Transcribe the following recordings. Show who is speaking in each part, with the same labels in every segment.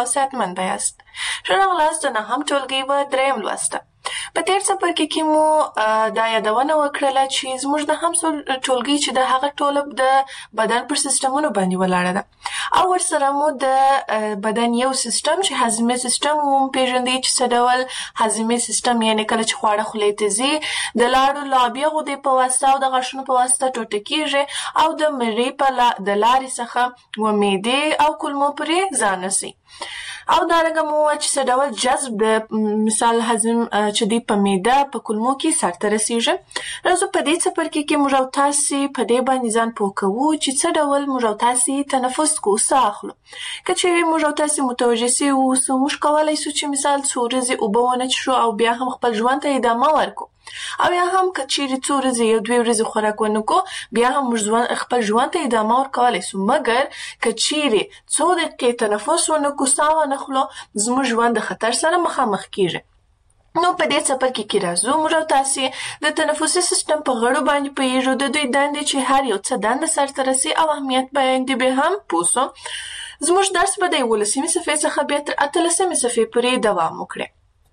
Speaker 1: او صحتمند یاست. ښه راغلاست د نهم ټولګي په دریم لوست. په تیر څپرکي کې مو دا یادونه وکړله چې زموږ د هم ټولګي چې د هغه ټوله د بدن پر سیستمونو باندې ولاړه ده او ورسره مو د بدن یو سیستم چې هضمي سیستم مو پیژندی چې څه ډول هضمي سیستم یعنی کله چې خواړه خولې ته ځي د لاړو لابې غدې په واسطه او د غاښونو په واسطه ټوټه کیږي او د مرۍ په د لارې څخه و معدې او کولمو پورې ځان رسي. او دارنګه مو چې څه ډول جذب د مثال هضم چې دی په معده په کولمو کې سرته رسیږي. راځو په دې څپرکي کې موږ او تاسې په دې باندې ځان پوه کوو چې څه ډول موږ او تاسې تنفس کوو، ساه اخلو. که چیرې موږ او تاسې متوجه سوي اوسو، موږ کولی سو چې مثال څو ورځې اوبه ونه څښو او بیا هم خپل ژوند ته ادامه ورکړو، او یا هم که چیرې څو ورځې یو دوې ورځې خوراک ونه کړو بیا هم موږ خپل ژوند ته ادامه ورکولی سو. مګر که چیرې څو دقیقې تنفس ونه کړو، ساه ونه خلو، زموږ ژوند د خطر سره مخامخ کیږي. نو په دې څپرکي کې راځو موږ او تاسې د تنفسي سیستم په غړو باندې پوهیږو، د دوی دندې چې هر یو څه دنده سرته رسي او اهمیت باندې به هم پوه سو. زموږ درس به د 11مې صفحې څخه بیا تر 18مې صفحې پورې دوام وکړي.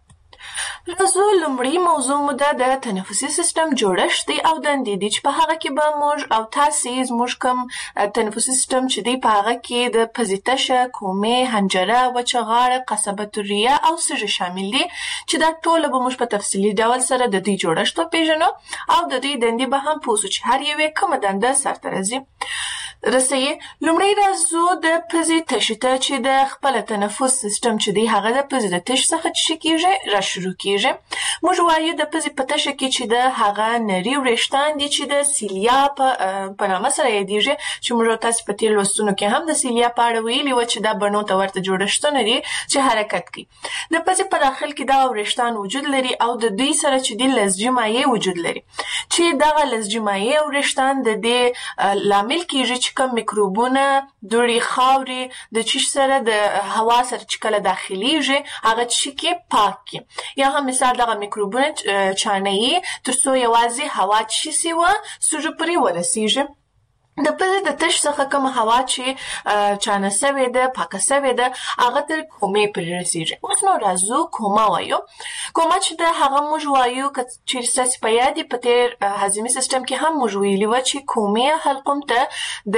Speaker 1: راځو لومړی موضوع مو د تنفسي سیستم جوړښت دی او دندې دي چې په هغه کې به موږ او تاسې زموږ کوم تنفسي سیستم چې دی په هغه کې د پزې تشه، کومې، حنجره، وچه غاړه، قصبة الریه او سږي شامل دي چې دا ټول به موږ په تفصیلي ډول سره د دوی جوړښت وپېژنو او د دوی دندې به هم پوه سو چې هر یوې کومه دنده سرته رسي. لومړی راځو د پزې تشې ته چې د خپل تنفس سیستم چې دی هغه د پزې د تش څخه چې کیږي را شروع کیږي. موږ وایو د پزې په تشه کې چې د هغه نري وریښتان دي چې د سیلیا په نامه سره یادیږي، چې موږ تاسو په تیر لوستونو کې هم د سیلیا په اړه ویلي و چې دا بڼو ته ورته جوړښتونه دي چې حرکت کوي. د پزې په داخل کې دا وریښتان وجود لري او د دوی سره چې د لزجي مایع وجود لري چې دغه لزجي مایع او وریښتان د دې لامل کیږي چې کوم میکروبونه، دوړې، خاورې د چیش سره د هوا سره چې کله داخليږي هغه چې کې پاک کی، یا هم مثال دغه میکروبونه چانه‌ای ترڅو یوازې هوا چې سی و سږي پورې ورسیږي. د پزې د تش څخه کوم هوا چې چانه سوې ده، پاکه سوې ده، هغه تر کومې پورې رسیږي. اوس نو راځو کومه وایو. کومه چې د هغه موږ وایو که چیرې ستاسې په یاد په تیر هضمي سیستم کې هم موږ ویلي وه چې کومې حلقوم ته د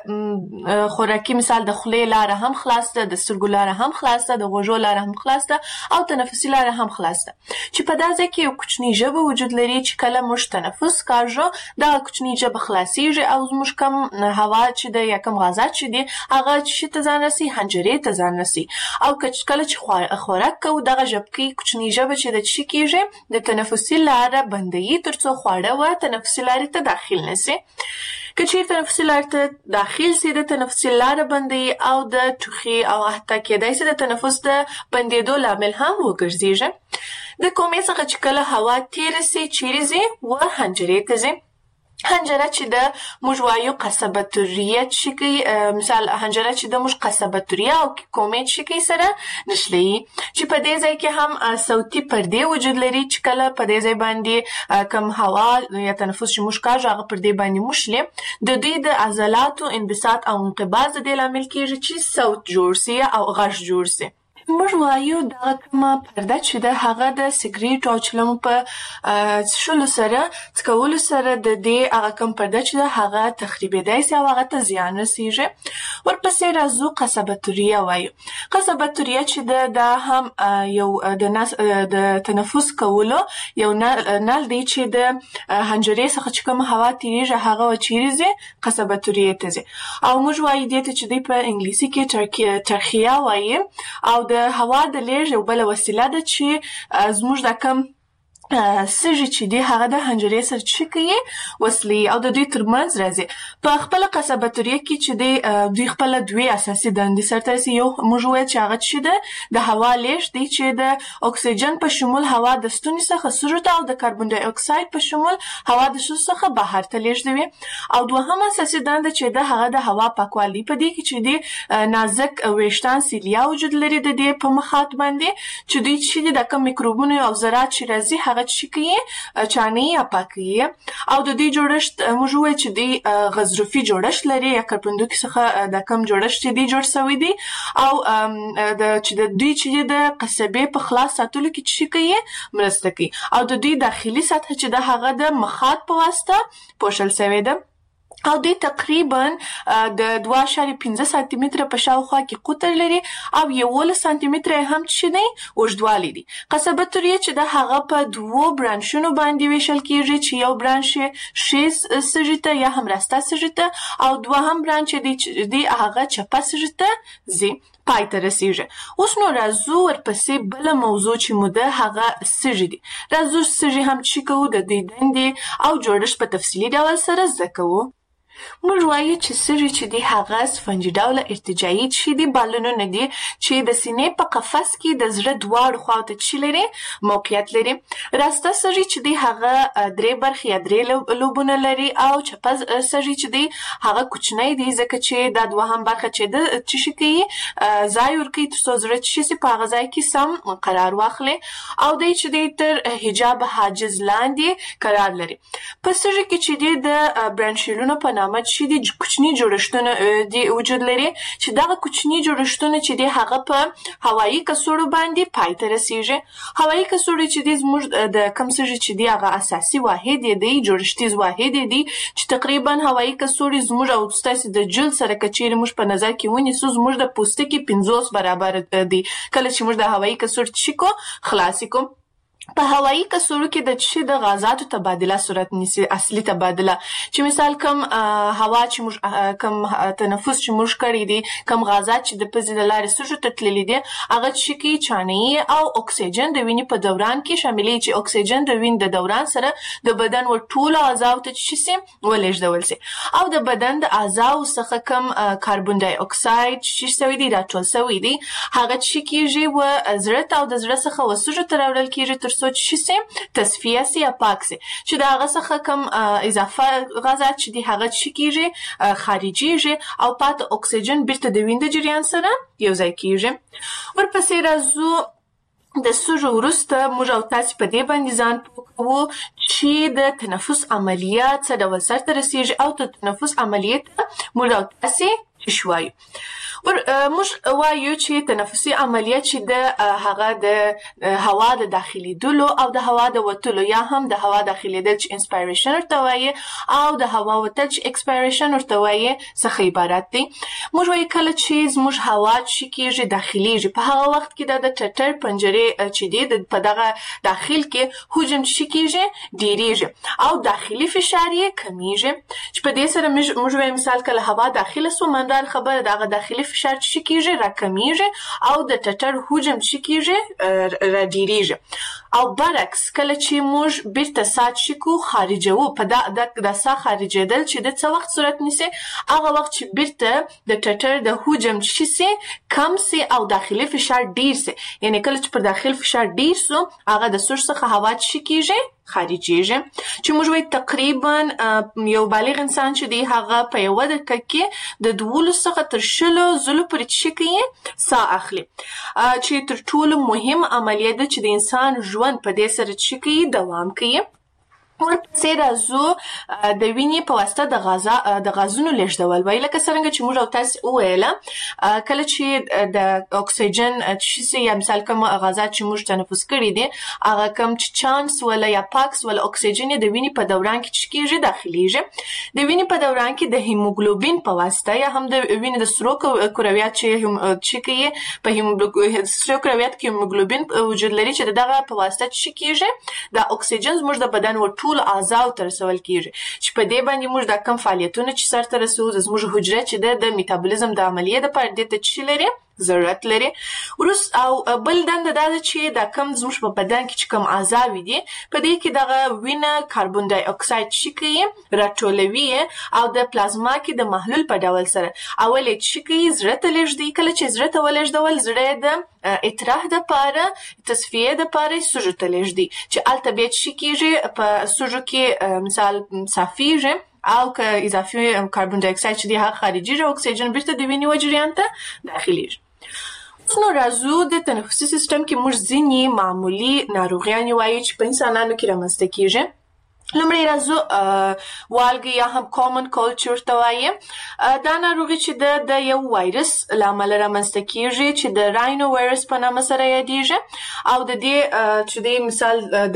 Speaker 1: خوراکي مثال د خولې لاره هم خلاص ده، د سترګو لاره هم خلاص ده، د غوږو لاره هم خلاص ده او تنفسي لاره هم خلاص ده، چې په دا ځای کې یو کوچنی ژبه وجود لري چې کله موږ تنفس کاږو دا کوچنی ژبه خلاصیږي او موږ کم هوا چې د یا کم غازات چې دي هغه چې ته ځان رسي حنجرې ته ځان رسي. او کله چې خوراک کوو دغه ژبکې کوچنی ژبه چې د چی کیږي د تنفسي لاره بندوي ترڅو خواړه و تنفسي لارې ته داخل نشي. که چیرې تنفسي لارې ته داخل سي د تنفسي لاره بندوي او د ټوخي او حتی کېدای سي د تنفس د بندېدو لامل هم وګرځيږي. د کومې څخه چې کله هوا تېره سي چیرې ځي و حنجرې ته ځي. حنجره چې د موږ وایو قصبة الریه چې کوي، مثال حنجره چې د موږ قصبة الریه او کومې چې کوي سره نښلي، چې په دې ځای کې هم صوتي پردې وجود لري چې کله په دې ځای باندې کم هوا یا تنفس چې موږ کاږو هغه پردې باندې موشلي، د دوی د عضلاتو انبساط او انقباض د دې لامل کیږي چې صوت جوړ سي او غږ جوړ سي. موږ وایو دغه کومه پرده چې د هغه د سګریټ او چلمو په څښلو سره څکولو سره د دې هغه کوم پرده چې د هغه تخریبېدای سي او هغه ته زیان رسیږي. ورپسې راځو قصبة الریه وایو. قصبة الریه چې دا هم یو د تنفس کولو یو نل دی چې د حنجرې څخه چې کوم هوا تیریږي هغه چیرې ځي قصبة الریه ته ځي. او موږ وایو دې ته چې دی په انګلیسي کې ترخیه وایي او د هوا د لیږد یو بله وسیله ده چې زموږ د کم سږي چې دی هغه د حنجرې سره چې کوي وصلي او د دوی ترمنځ راځي. په خپله قصبة الریه کې چې دی دوی خپله دوی اساسي دندې سرته رسي. یو موږ وویل چې هغه چې ده د هوا لیږد دی چې د اکسیجن په شمول هوا د ستوني څخه سږو ته او د کاربن ډای اکساید په شمول هوا د سږو څخه بهر ته لیږدوي. او دوهم اساسي دنده چې ده هغه د هوا پاکوالی. په دې کې چې دی نازک ویښتان سیلیا وجود لري د دې په مخاط باندې چې دوی چې د کوم میکروبونو او ذرات چې راځي هغه هغه چې کوي چاني یا پاکي او د دې جوړښت موږ وایو چې د غضروفي جوړښت لري یا کرپندوکي څخه د کم جوړښت چې دی جوړ شوی دی او د چې د دوی چې د قصبې په خلاص ساتلو کې چې کوي مرسته کوي او د دوی داخلي سطح چې د هغه د مخاط په واسطه پوښل شوی ده او دوی تقریبا د 2.5 سانتي متره په شاوخوا کې قطر لري او 11 سانتي متره هم چې دی اوږدوالی دی. قصبه تریه چې د هغه په 2 برانشونو باندې ویشل کیږي چې یو برانش شیز سږي ته یا هم راسته سږي ته او دوهم برانش دی هغه چپه سږي ته ځي پای ته رسیږي. اوس نو راځو ورپسې بل موضوع چې مو ده هغه سږي دي. راځو سږي هم چې کوو د دې دندې او جوړښت په تفصیلي ډول سره زده کوو. موږ وایو چې سږي چې دی هغه سفنجي ډوله ارتجاعي چې دی بالونونه دي چې د سینې په قفس کې د زړه دواړو خواوو ته چې لري موقعیت لري. راسته سږي چې دی هغه 3 برخې یا 3 لوبونه لري او چپه سږي چې دی هغه کوچنی دی ځکه چې دا دوهم برخه چې د چې کوي ځای ورکوي تر څو زړه چې سي په هغه ځای کې سم قرار واخلي او دی چې دی تر حجاب حاجز لاندې قرار لري. په سږي کې چې دی د برانشیلونو په چې د کوچني جوړښتونه د وجود لري چې دغه کوچني جوړښتونه چې د هغه په هوایي کڅوړو باندې پای ته رسیږي. هوایي کڅوړې چې د زموږ د کوم سږي چې دی هغه اساسي واحد دی جوړښتیز واحد دی چې تقریبا هوایي کڅوړې زموږ او ستاسو د جلد سره کچېرې موږ په نظر کې ونیسو زموږ د پوستکي 50 برابر دی کله چې موږ د هوایي کڅوړې چې کو خلاص کوو. په هوایي کڅوړو کې د چې د غازاتو تبادله صورت نیسي اصلي تبادله چې مثال کم هوا چې موږ کم تنفس چې موږ کړی دي کم غازات چې د پزې د لارې سږو ته تللي دي هغه چې کې چاني او اکسیجن د وینې په دوران کې شاملي چې اکسیجن د وینې د دوران سره د بدن ور ټولو اعضاو ته چې سي ولېږدول سي او د بدن د اعضاو څخه کم کاربن ډای اکساید چې سوي دي راټول سوي دي هغه چې کېږي و زړه ته او د زړه څخه وسوجو ته راوړل کېږي تر څو چې سي تصفیه سي یا پاک سي چې د هغه څخه کم اضافه غازات چې دي هغه چې کېږي خارجيږي او پاتې اکسیجن بیرته د وینې د جریان سره یو ځای کېږي. ورپسې راځو د سږو وروسته موږ او تاسو په دې باندې ځان پوه کوو چې د تنفس عملیات څه ډول سرته رسیږي او د تنفس عملیات موږ او تاسو شوي. موږ وایو چې تنفسي عملیات چې د هغه د هوا د داخلي دلو او د هوا د وتلو یا هم د هوا داخلي دل چې انسپایریشن ورته وایي او د هوا وتل چې ایکسپایریشن ورته وایي څخه عبارت دي. موږ وایو کله چې زموږ هوا چې کېږي داخليږي په هغه وخت کې د ټټر پنجرې چې دی په دغه داخل کې حجم چې کېږي ډیریږي او داخلي فشار یې کمیږي چې په دې سره موږ وایو مثال کله هوا داخله سو مندار خبره دغه داخلي فشار چې کېږي راکمیږي او د ټټر حجم چې کېږي را ډیریږي او برعکس کله چې موږ بیرته سات شکو خارجوو په د سا خارجېدل چې د څه وخت صورت نیسي هغه وخت چې بیرته د ټټر د حجم چې سي کم سي او داخلي فشار ډیر سي یعنی کله چې پر داخل فشار ډیر سو هغه د سږ څخه هوا چې کېږي خارجيږي چې موږ وایو تقریبا یو بالغ انسان چې دی هغه په یو دقیقه کې د 12 څخه تر 20 ځلو پورې چې کوي ساه اخلي چې تر ټولو مهم عملیه ده چې د انسان ژوند په دې سره چې کوي دوام کوي. ورپسې راځو د وینې په واسطه د غازونو لیږدول وایي لکه څرنګه چې موږ او تاسو وویله کله چې د اکسیجن چې یا مثال کوم غازات چې موږ تنفس کړي دي هغه کوم چې چانس ولا یا پاکس ولا اکسیجن د وینې په دوران کې چې کېږي داخليږي د وینې په دوران کې د هیموګلوبین په واسطه یا هم د وینې د سرو کرویات چې کوي په سرو کرویات کې هیموګلوبین وجود لري چې دغه په واسطه چې کېږي د اکسیجن زموږ د بدن ټول اعضاء ته رسول کیږي چې په دې باندې موږ د کم فعالیتونه چې سرته رسوو زموږ حجره چې د میتابولیزم د عملیې د پاره د چې لري ضرورت لري. ورس او بل دنده دا چې د کم زموږ په بدن کې چې کم اعضاء دي په دې کې دغه وینه کاربن ډای اکساید چې کوي راټولوي او د پلازما کې د محلول په ډول سره اول چې کوي زړه ته لېږدي کله چې زړه ته ولېږدول زړه د اطراح د پاره تصفیه د پاره سږو ته لېږدي چې الته به چې کېږي په سږو کې مثال صافیږي او که اضافي کاربن ډای اکساید چې دی هغه خارجي اکسیجن بیرته د وینې و جریان ته داخليږي. نو راځو د تنفسي سیستم کې موږ ځینې معمولی ناروغیانې وایو چې په انسانانو کې رامنځته کیږي. لومړی راځو والګي یا هم کامن کولډ چې ورته وایي. دا ناروغي چې د یو وایرس له امله رامنځته کیږي چې د راینو وایرس په نامه سره یادیږي او د دې چې د مثال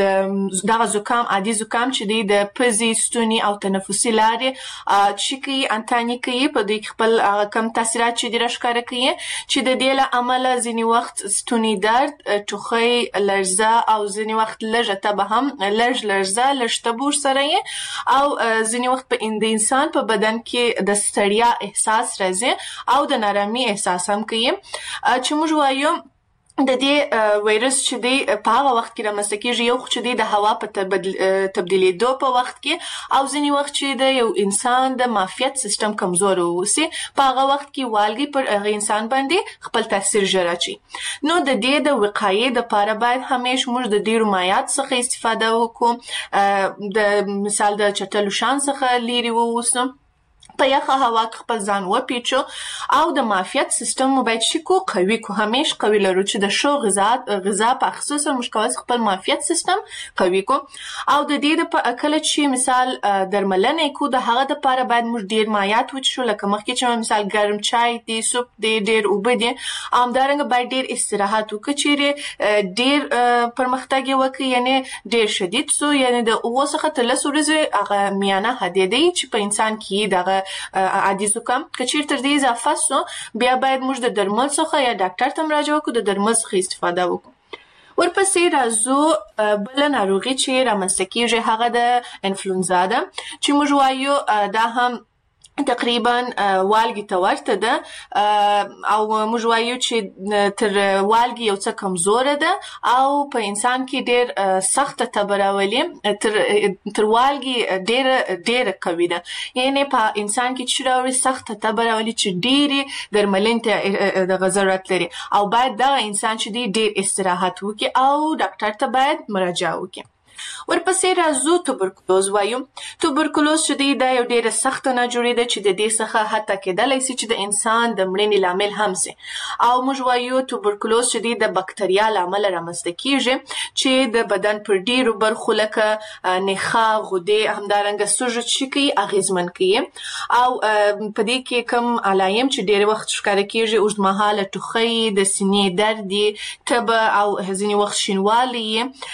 Speaker 1: دغه زکام عادي زکام چې د پزې ستوني او تنفسي لارې چې کوي انتاني کوي په دې خپل کم تاثیرات چې د راښکاره کوي چې د دې له امله ځینې وخت ستوني درد ټوخی لړزه او ځینې وخت لږه تبه هم لړزه لږ تبه سره او ځینې وخت په انسان په بدن کې د ستړیا احساس راځي او د نارامي احساس هم کوي چې موږ وایو د دې وایرس چې په هغه وخت کې رامنځته کیږي یو چې د هوا په تبدیلېدو په وخت کې او ځینې وخت چې د یو انسان د معافیت سیستم کمزور ووسي په هغه وخت کې والګي پر هغه انسان باندې خپل تاثیر ژر اچي. نو د دې د وقایې لپاره باید همیشه موږ د ډیرو مایعات څخه استفاده وکړو، د مثال د چټلو شان څخه لرې ووسو، په یخه هوا کې خپل ځان وپیچو او د معافیت سیستم مو باید شي قوي کو همیشه قوي لرو چې د شو غذا په خصوصا موږ کولی خپل معافیت سیستم قوي کو او د دې د کله چې مثال درملنه کو د هغه د لپاره باید موږ ډیر مایعات وڅښو لکه مخکې چې مثال ګرم چای دی، سوپ دی، ډیر اوبه دي، همدارنګه باید ډیر استراحت وکړو چې ډیر پرمختګ وکړي یعنی ډیر شدید سو یعنی د 9 څخه تر 10 ورځې هغه میانه حدیدي چې په انسان کې دغه عادي زکام کچیر تر دې اضافه سو بیا باید موږ د درمل څخه یا ډاکټر ته مراجعه وکړو، د درمل څخه استفاده وکړو. ورپسې راځو بل ناروغي چې رامنځته کیږي هغه د انفلونزا ده چې موږ وایو دا هم تقریبا والګي ته ورته ده او موږ وایو چې تر والګي یو څه کمزوره ده او په انسان کې ډیر سخته تبه راولي، تر والګي ډیر قوي ده یعنی په انسان کې چې راوړي سخته تبه راولي چې ډیرې درملنې ته د ضرورت لري او باید دا انسان چې ډیر استراحت وکړي او ډاکټر ته باید مراجعه وکړي. ورپسې راځو توبرکلوز وایو. توبرکلوز چې دا یو ډیره سخته ناجوړي ده چې د دې څخه حتی کېدلی شي چې د انسان د مړینې لامل هم شي او موږ وایو توبرکلوز چې د بکتریا لامل رامنځته کیږي چې د بدن پر ډیرو برخو لکه نخاع، غدې، همدارنګه سوژه چې کوي اغیزمن کوي او په دې کې کم علایم چې ډیر وخت ښکاره کیږي اوږدمهاله ټوخی، د سینې درد، تبه او ځینې وخت شینوالی،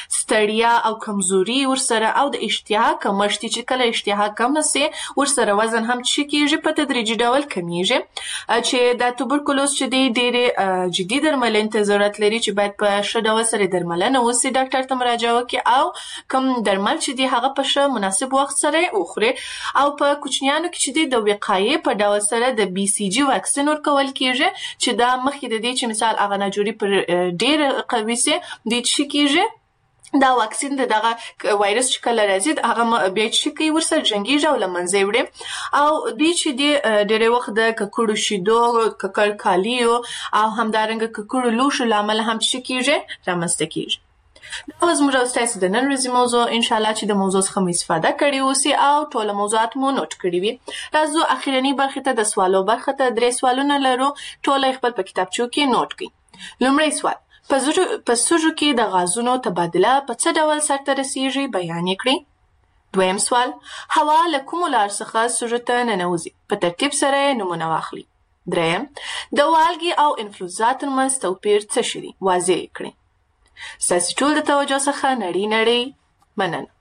Speaker 1: ستړیا او کمزوري ورسره او د اشتها کمښت چې کله اشتها کم سي ورسره وزن هم چې کیږي په تدریجي ډول کمیږي چې د توبرکلوز چې ډېر جدي درملنې ته ضرورت لري چې باید په ښه ډول سره درملنه وسي، ډاکټر ته مراجعه وکړي او کوم درمل چې هغه په ښه مناسب وخت سره وخوري او په کوچنیانو کې چې د وقایې په ډول سره د بي سي جي واکسین ورکول کیږي چې دا مخکې د دې چې مثال هغه ناجوړي پر ډېر قوي سي د چې کیږي دا واکسین دغه وایرس چې کله راځي هغه بیا چې کوي ورسره جنګیږي او له منځه وړي او دوی چې ډېر وخت د ککړو شیدو، ککړ کالیو او همدارنګه ککړو لوښو له امله هم چې کیږي رامنځته کیږي. دا زموږ او ستاسو د نن ورځې موضوع، انشاءالله چې د موضوع څخه مو استفاده کړې اوسي او ټول موضوعات مو نوٹ کړي وي. راځو اخیرنۍ برخې ته د سوالو برخه ته 3 سوالونه لرو، ټول خپل په کتابچو کې نوٹ کړئ. لومړی سوال: په سږو کې د غازونو تبادله په څه ډول سرته رسیږي بیان یې کړئ. دویم سوال: هوا له کومو لارو څخه سږو ته ننوځي؟ په ترتیب سره یې نومونه واخلئ. دریم: د والګي او انفلونزا ترمنځ توپیر څه شی دی؟ واضح یې کړئ. ستاسو ټول د توجه څخه نړۍ مننه.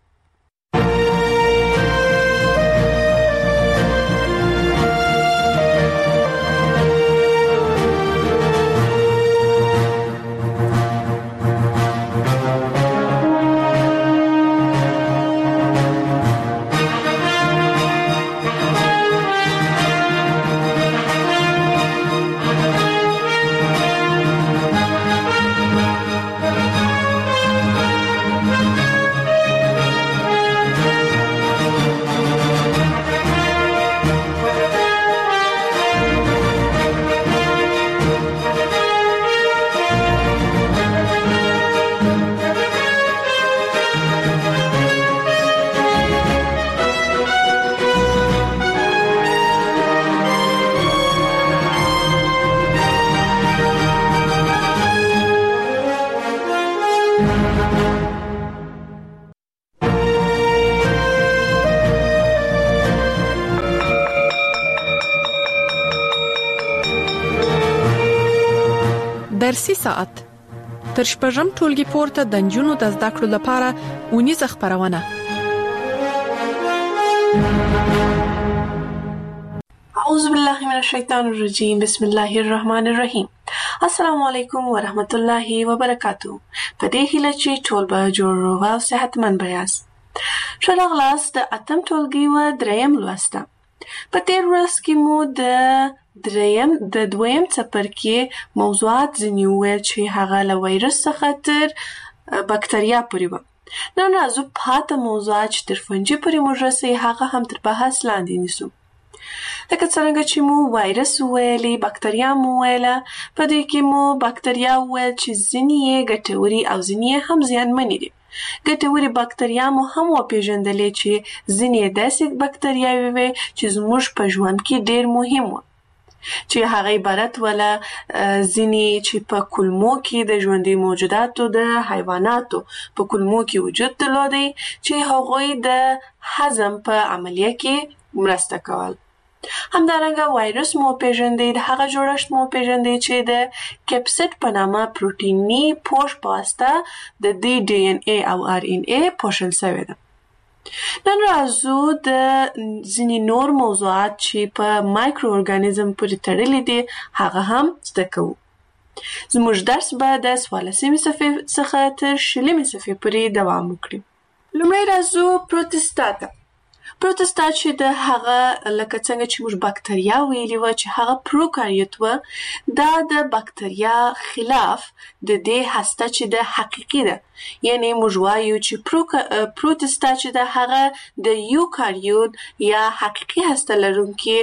Speaker 2: درسي ساعت تر شپږم ټولګي پورته د نجونو د زده کړو لپاره اونیزه خپرونه.
Speaker 1: اعوذ بالله من الشیطان الرجیم. بسم الله الرحمن الرحیم. السلام علیکم ورحمت الله وبرکاتو. په دې هیله چې ټول به جوړ او صحتمند یاست. ښه راغلاست د اتم ټولګي و دریم لوسته. په تیر ورځ کې مو د دویم څپرکي موضوعات ځینې وویل چې هغه له وایرس څخه تر بکتریا پورې وه. نن راځو پاته موضوعات چې تر فنجي پورې موږ رسوي هغه هم تر بحث لاندې نیسو. لکه څرنګه چې مو وایرس وویلې، بکتریا مو وویله. په دې کې مو بکتریا وویل چې ځینې یې ګټورې او ځینې یې هم زیانمنې دي. ګټورې بکتریا مو هم وپېژندلې چې ځینې یې داسې بکتریاوې وې چې زموږ په ژوند کې ډېر مهم وو، چې هغه عبارت وله ځینې چې په کولمو کې د ژوندي موجوداتو د حیواناتو په کولمو کې وجود درلودی چې هغوی د هضم په عملیه کې مرسته کول. همدارنګه وایرس مو پیژندې، د هغه جوړښت مو پیژندې چې د کپسید په نامه پروتیني پوښ په واسطه د دې ډي ان اي او ار ان اي پوښل شوی ده. نن راځو د ځینې نور موضوعات چې په مایکرو ارګانیزم پورې تړلي دي هغه هم زده کوو. زموږ درس به د 14مې صفحې څخه تر 20مې صفحې پورې دوام وکړي. لومړی راځو پروتستا ته. پروتستا چې د هغه لکه څنګه چې موږ بکتریا ویلي وه چې هغه پروکاریوت وه، دا د بکتریا خلاف د دې هسته چې د حقیقي ده، یعنی موږ وایو چې پروتستا چې د هغه د یوکاریوت یا حقیقي هسته لرونکي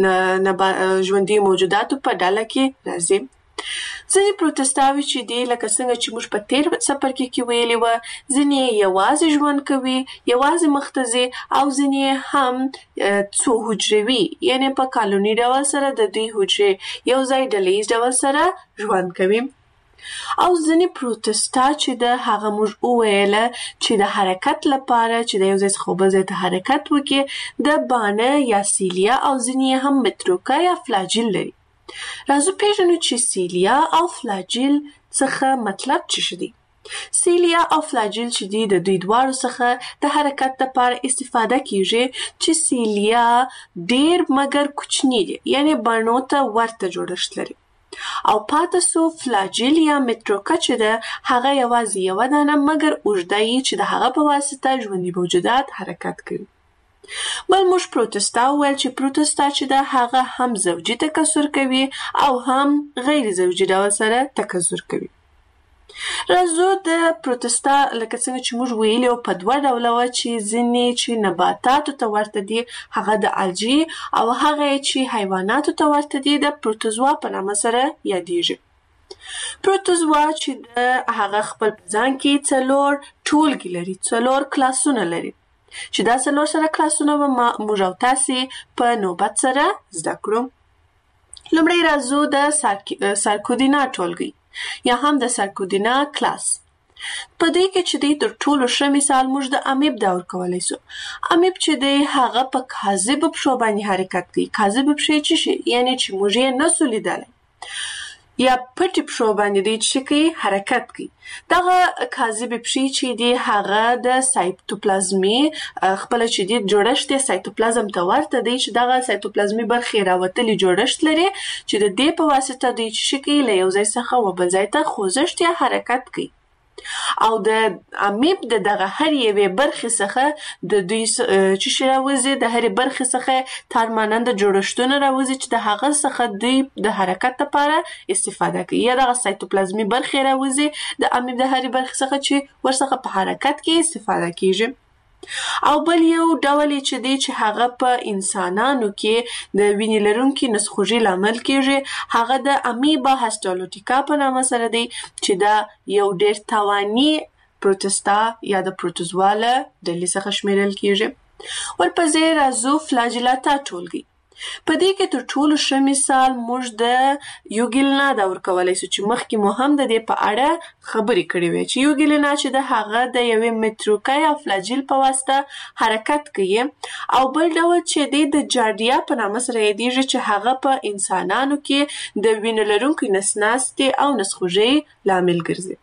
Speaker 1: ژوندي موجوداتو په ډله کې راځي. ځینې پروتستاوي چې دي لکه څنګه چې موږ په تیر څپرکي کې ویلي وه، ځینې یوازې ژوند کوي، یوازې مخته ځي، او ځینې هم څو حجروي، یعنی په کالوني ډول سره د دوی حجرې یو ځای ډلیز ډول سره ژوند کوي. او ځینې پروتستا چې د هغه موږ وویله چې د حرکت لپاره چې د یو ځای څخه بل ځای ته حرکت وکړي د بانه یا سیلیا او ځینې هم متروکه یا فلاجیل لري. راځو پیژنو چې سیلیا او فلاجیل څخه مطلب څه دي. سیلیا او فلاجیل چې دي د دوی دواړو څخه د حرکت لپاره استفاده کیږي چې سیلیا ډیر مګر کوچنی دي، یعنی بڼو ته ورته جوړښت لري، او پاتې سو فلاجیل یا متروکه چې ده هغه یوازې یوه دانه مګر اوږده یي چې د هغه په واسطه ژوندي موجودات حرکت کوي. بل موږ پروتستا وویل چې پروتستا چې ده هغه هم زوجي تکثر کوي او هم غیر زوجي ډول سره تکثر کوي. راځو د پروتستا لکه څنګه چې موږ ویلي په دوه ډوله وه چې ځینې چې نباتاتو ته ورته دي هغه د الجی او هغه چې حیواناتو ته ورته دي د پروتوزوا په نامه سره یادیږي. پروتوزوا چې د هغه خپل په ځان کې 4 ټولګي لري، 4 کلاسونه لري، چې دا 4 سره کلاسونه به موږ او تاسې په نوبت سره زده کړو. لومړی راځو د سارکودینا ټولګي یا هم د سارکودینا کلاس. په دې کې چې دی تر ټولو ښه مثال موږ د امیب دا ورکولی سو. امیب چې دی هغه په کاذبو پښو باندې حرکت کوي. کاذبې پښې څه شي؟ یعنی چې موږ یې نسو لیدلی، یا پټې پښو باندې دی چې کوي حرکت کوي. دغه کاذبې پښې چې دی هغه د سایتوپلازمي خپله چې دی جوړښت یې سایتوپلازم ته ورته دی چې دغه سایتوپلازمي برخې راوتلي جوړښت لري چې د دې په واسطه دوی چې کوي له یو ځای څخه و بل ځای ته خوځښت یا حرکت کوي. او د امیب د دغه هر یوې برخې څخه د دوی چې راوځي د هرې برخې څخه تارماننده جوړښتونه راوځي چې د هغه څخه دوی د حرکت لپاره استفاده کوي، یا دغه سایتوپلازمي برخې راوځي د امیب د هرې برخې څخه چې ورڅخه په حرکت کې استفاده کیږي. او بل یو ډول چې دی چې هغه په انسانانو کې د وینې لرونکي نسخوږي لامل کیږي، هغه د امیبا هسټالوټیکا په نامه سره دی چې دا یو ډیر توانی پروتستا یا د پروتوزوا له ډلې څخه شمیرل کیږي. ورپسې راځو فلاجیلاتا ټولګي. په دې کې تر ټولو ښه مثال موږ د یوګیلنا دا ورکولی سو چې مخکې مو هم د دې په اړه خبرې کړې وې چې یوګیلنا چې د هغه د یوې متروکه یا فلاجیل په واسطه حرکت کوي او بل ډول چې د جاردیا په نامه سره یادیږي چې هغه په انسانانو کې د وینې لرونکي نسناستې او نسخوږۍ لامل ګرځي.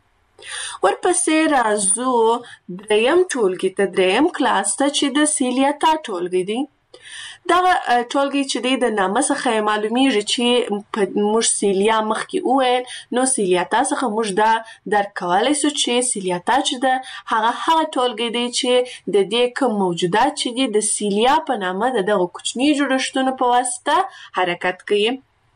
Speaker 1: ورپسې راځو دریم ټولګي ته، دریم کلاس ته چې د سیلیاتا ټولګي دی. دغه ټولګي چې دی د نامه څخه معلومیږي چې موږ سیلیا مخکې وویل، نو سیلیاتا څخه موږ دا درک کولی سو چې سیلیاتا چې ده هغه ټولګي دی چې د دې کوم موجودات چې دي د سیلیا په نامه د دغه کوچني جوړښتونو په واسطه حرکت کوي.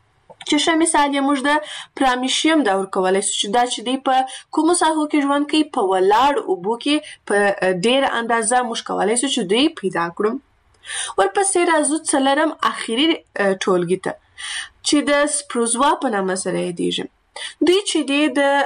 Speaker 1: چې ښه مثال یې موږ د پرامیشیم دا ورکولی سو چې دا چې دی په کومو ساحو کې ژوند کوي، په ولاړ اوبو کې په ډېره اندازه موږ کولی سو چې دوی پیدا کړو. ورپسې راځو څلورم اخري ټولګي ته چې د سپروزوا په نامه سره یادیږي. دوی چې دی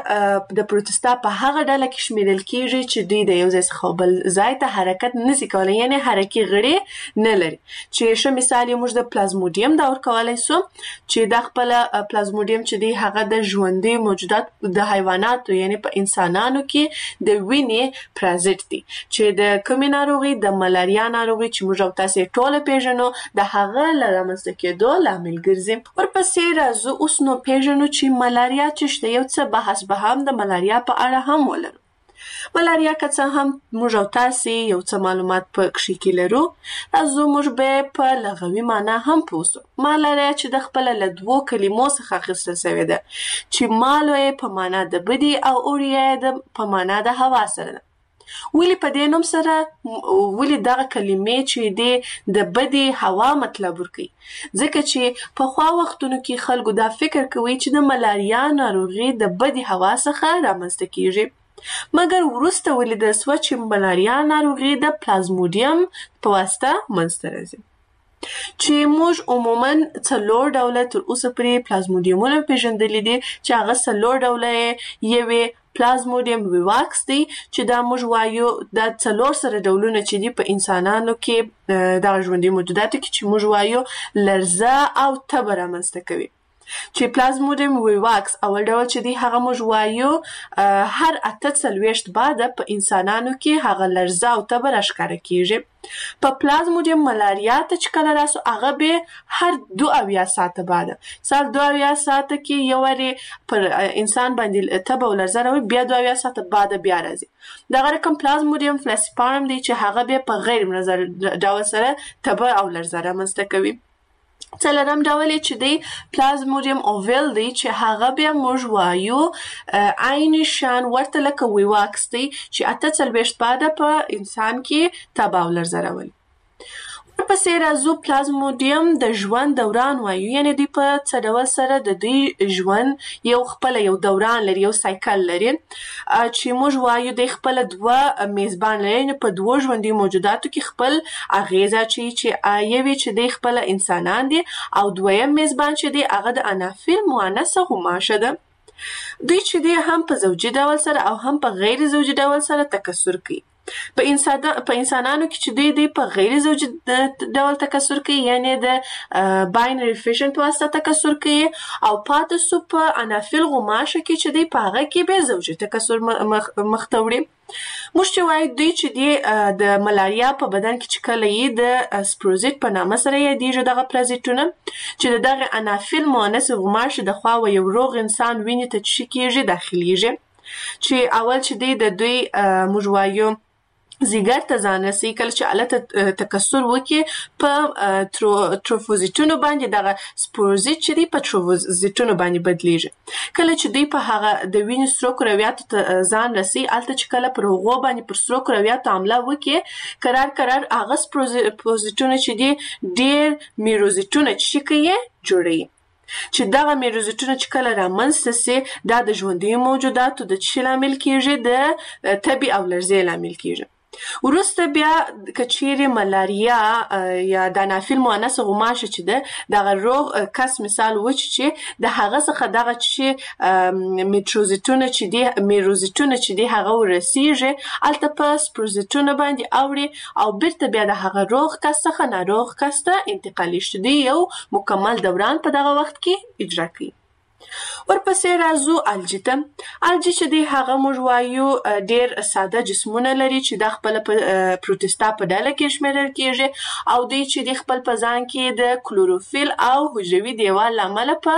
Speaker 1: د پروتستا په هغه ډله کې شمیرل کیږي چې دوی د یو ځای څخه بل ځای ته حرکت نشي کولی، یعنی حرکي غړي نه لري. چې ښه مثال یې موږ د پلازمودیم دا ورکولی سو چې دا خپله پلازمودیم چې دی هغه د ژوندي موجودات د حیواناتو یعنی په انسانانو کې د وینې پرازیت دی چې د کومې ناروغي، د ملاریا ناروغي چې موږ او تاسې ټوله پیژنو د هغه له رامنځته کېدو لامل ګرځي. ورپسې راځو اوس نو پیژنو چې ملاریا چې شته، یو څه بحث به هم د ملاریا په اړه هم ولرو. ملاریا که څه هم موږ او تاسې یو څه معلومات په کښې کې لرو، راځو موږ به په لغوي معنا هم پوه سو. ملاریا چې د خپله له دوو کلمو څخه اخیستل سوې ده چې مالو یې په معنا د بدي او اوریا یې په معنا د هوا سره ده. ولې په دې نوم سره ولې دغه کلمې چې دی د بدی هوا مطلب ورکوي؟ ځکه چې پخوا وختونو کې خلکو دا فکر کوي چې د ملاریا ناروغي د بدی هوا څخه رامنځته کیږي، مګر وروسته ولیدل سوه چې ملاریا ناروغي د پلازمودیم په واسطه منځته راځي. چې موږ عموما 4 ډوله تر اوسه پورې پلازمودیمونه پیژندلي دي چې هغه 4 ډوله یوې پلازمودیم ویواکس دی چې دا موږ وایو دا 4 سره ډولونه چې دي په انسانانو کې دغه ژوندي موجوداتو کې چې موږ وایو لرزه او تبه رامنځته کوي. چې پلازمودیم ویواکس اول ډول چې دی هغه موږ وایو هر 48 بعده په انسانانو کې هغه لرزه او تبه راښکاره کیږي. په پلازمودیم ملاریا ته چې کله راسو هغه به هر 72 ساعته بعده، مثال 72 ساعته کې یو وارې پر انسان باندې تبه او لرزه راوي، بیا 72 ساعته بعده بیا راځي. دغه رقم پلازمودیم فلاسیپارم دی چې هغه به په غیر منظم ډول سره تبه او لرزه رامنځته کوي. څلورم ډول چې دی پلازمودیم اوویل دی چې هغه بیا موږ وایو عین شان ورته لکه ویواکس دی چې 48 بعده په انسان کې تبه او لرزه راولي. ورپسې راځو پلازمودیم د ژوند دوران وایو، یعنی دوی په څه ډول سره د دوی ژوند یو خپله یو دوران لري، یو سایکل لري چې موږ وایو دوی خپله 2 میزبان لري، یعنی په 2 ژوندي موجوداتو کې خپل اغیزه چې یوې چې دوی خپله انسانان دي او دویم میزبان چې دی هغه د انافیل مؤنثه غوماشه ده. دوی چې دی هم په زوجي ډول سره او هم په غیر زوجي ډول سره تکثر کوي. په انسانانو کې چې دوی په غیر زوجي ډول تکثر کوي، یعنی د باینري فیشن په واسطه تکثر کوي، او پاتې سو په انافیل غوماشه کې چې دوی په هغه کې به زوجي تکثر مخته وړي. موږ چې وایو دوی چې دی د ملاریا په بدن کې چې کله یې د سپروزیت په نامه سره یادیږي دغه پرازیتونه چې دغه انافیل مؤنثه غوماشه د خوا و یو روغ انسان وینې ته چې کیږي داخليږي، چې اول چې دی د دوی موږ وایو زیګر ته ځان رسي، کله چې الته تکثر وکړي په تروفوزیتونو باندې دغه سپوروزیت چې دی په تروفوزیتونو باندې بدلیږي. کله چې دوی په هغه د وینې سرو کرویاتو ته ځان رسي، الته چې کله پر هغو باندې پر سرو کرویاتو حمله وکړي، قرار هغه سپوروزیتونه چې دی ډېر میروزیتونه چې کوي جوړوي، چې دغه میروزیتونه چې کله رامنځته سي دا د ژوندیو موجوداتو د څه لامل کیږي؟ د تبې او لرزې لامل کیږي. وروسته بیا کچيري ملاریا یا د انافیل مؤنث غوماشه چې ده د روغ کس مثال و چې د هغه څخه دغه چې میټروزیټونه چې دي هغه ورسیږي الته په سپروزیټونه باندې اوړي او بیرته بیا د هغه روغ کس څخه ناروغ کس ته انتقالي شي دی یو مکمل دوران په دغه وخت کې اجرا کوي. ورپسې راځو الجی ته. الجی چې دی هغه موږ وایو ډیر ساده جسمونه لري چې د خپل پروتستا په ډله کې شمیرل کیږي او دوی چې د خپل په ځان کې د کلوروفیل او حجروي دیوال لامل په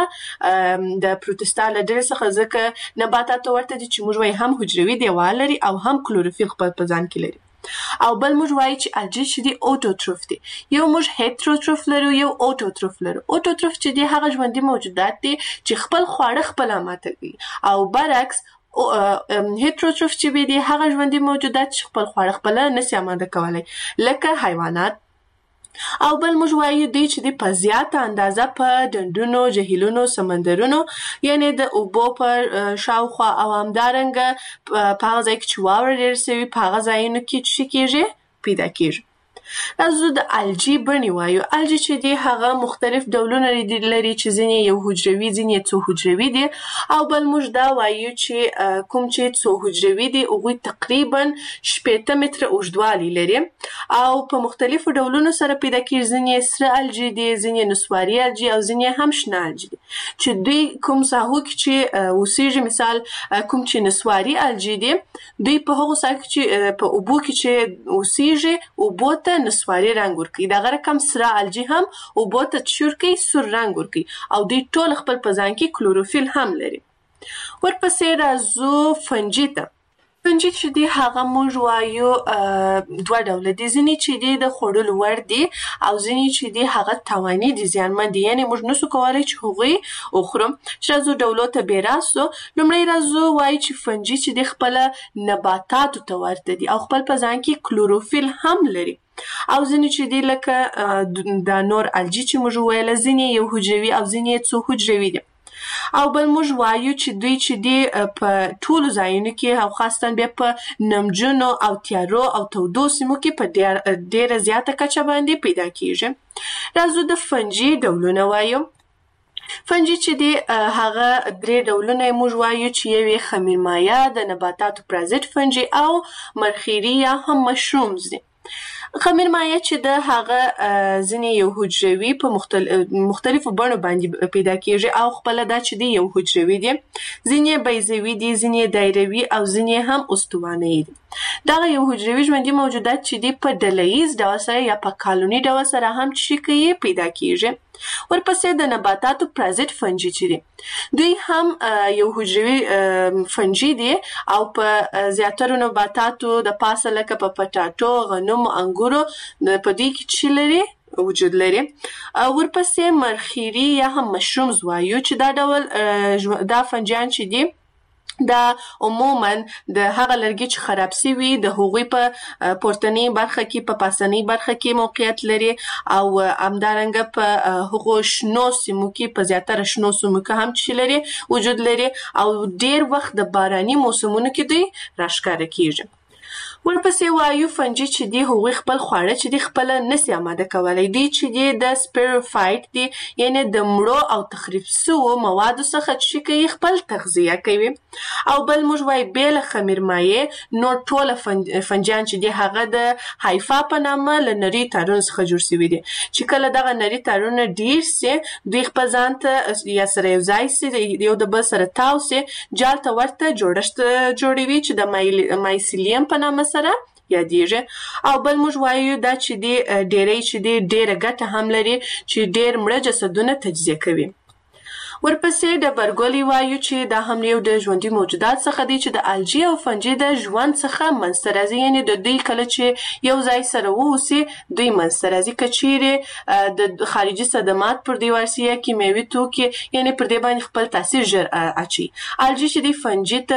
Speaker 1: د پروتستا له ډلې څخه ځکه نباتات ورته دي چې موږ وایو هم حجروي دیوال لري او هم کلوروفیل خپل په ځان کې لري. او بل موږ وایو چې الجی چې دی اوټوټروف دي. یو موږ هیټروټروف لرو یو اوټوټروف لرو. اوټوټروف چې دی هغه ژوندۍ موجودات دي چې خپل خواړه خپل ماته کوي او برعکس هیټروټروف چې دی هغه ژوندۍ موجودات چې خپل خواړه خپل نشي آماده کولای لکه حیوانات. او بل موږ وایو دی چې د په زیاته اندازه په ډنډونو جهیلونو سمندرونو یعنی د اوبو پر شاوخوا او همدارنګه په هغه ځای کې چې واوره ډېر سوي په هغه ځایونو کې چې کیږي پیدا کیږي. راځو د الجی بڼې وایو. الجی چې دی هغه مختلف ډولونه لري چې ځینې یو حجروي ځینې څو حجروي دي او بل موږ دا وایو چې کوم چې څو حجروي دي هغوی تقریبا 8 متره اوږدوالی لري او په مختلفو ډولونو سره پیدا کیږي. ځینې سره الجی دي ځینې نسواري الجی او ځینې هم شنه الجی دي چې دوی کوم ساحو کې چې اوسیږي مثال کوم چې نسواري الجی دي دوی په هغو ساحو کې چې په اوبو کې چې اوسیږي اوبو ته نسواري رنګ ورکوي. دغه رقم سره الجی هم اوبو ته چورکي سور رنګ ورکوي او دوی ټول خپل په ځان کې کلوروفیل هم لري. ورپسې راځو فنجي ته. فنجي چې دی هغه موږ وایو دوه ډوله دي. ځینې چې دی د خوړلو وړ دي او ځینې چې دی هغه تاواني دي زیانمن دي یعنی موږ نسو کولای چې هغوی وخورو. چې راځو ډولو ته بې راستو. لومړی راځو وایو چې فنجي چې دی خپله نباتاتو ته ورته دي او خپل په ځان کې کلوروفیل هم لري او ځینې چې دی لکه دا نور الجی چې موږ ویله ځینې یو حجروي او ځینې څو حجروي دي. او بل موږ وایو چې دوی چې دی په ټولو ځایونو کې او خاصتاً بیا په نمجنو او تیارو او تودو سیمو کې په ډیره زیاته کچه باندې پیدا کیږي. راځو د فنجي ډولونه وایو. فنجي چې دی هغه 3 ډولونه موږ وایو چې یو خمیرمایه د نباتاتو پرازیت فنجي او مرخیري یا هم مشرومز دي. خمیرمایه چې د هغه ځینې یو حجروي په مختلفو بڼو باندې پیدا کیږي او خپل دا چې دی یو حجروي دي ځینې بیضوي دي ځینې دایروي او ځینې هم استوانه‌ای دي. دغه یو حجروي ژوندي موجودات چې دی په ډله‌ییز ډول سره یا په کالوني ډول سره هم چې کوي پیدا کیږي. ورپسې د نباتاتو پرازیت فنجي چې دي دوی هم یو حجروي فنجي دي او په زیاتره نباتاتو د پاسه لکه په پټاټو غنمو انګورو په دوی کې چې لري وجود لري. ورپسې مرخیري یا هم مشرومز وایو چې دا ډول دا فنجیان چې دي دا عموما د هغه لرګي چې خراب سوي د هغوی په پورتنۍ برخه کې په پاسنۍ برخه کې موقعیت لري او همدارنګه په هغو شنو سیمو کې په زیاتره شنو سیمو کې هم چې لري وجود لري او ډیر وخت د باراني موسمونو کې دوی راښکاره کیږي. ورپسې وایو فنجي چې دی هغوی خپل خواړه چې دی خپل نسي آماده کولای دي چې دی د سپیروفایټ دی یعنی د مړو او تخریب شوو موادو څخه چې کوي خپل تغذیه کوي. او بل موږ وایو بیل خمیرمایه نور ټول فنجان چې دی هغه د هایفا په نامه له نري تارونو څخه جوړ شوي دي چې کله دغه نري تارونه ډیر سي دوی خپل ځان ته یا سره یو ځای سي یو د بل سره تاو سي جال ته ورته جوړښت جوړوي چې د مایسیلیم په نامه سره یادېږي. او بل موږ وایو دا چې دی ډیری چې دی ډیره ګټه هم لري چې ډیر مړه جسدونه تجزیه کوي. ورپسې د برګولی وایو چې دا هم یو د ژوندي موجودات څخه دی چې د الجی او فنجي د ژوند څخه منځته راځي یعنی د دوی کله چې یو ځای سره واوسي دوی منځته راځي که چیرې د خارجي صدمات پر دې ورسي یا کیمیاوي توکي یعنی پر دې باندې خپل تاثیر ژر اچي. الجی چې دی فنجي ته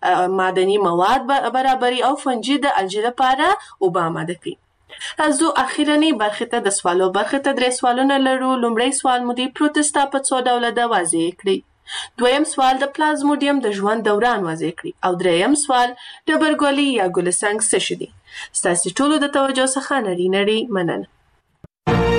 Speaker 1: معدني مواد برابري او فنجي د الجی لپاره اوبه آماده کوي. راځو اخیرنۍ برخې ته د سوالو برخې ته 3 سوالونه لرو. لومړی سوال مو دی پروتستا په څو ډوله ده واضح کړئ. دویم سوال د پلازموډیم د ژوند دوران واضح کړي او دریم سوال ډبرګولي یا ګلسنګ څه شي دي. ستاسو ټولو د توجه څخه نړۍ مننه.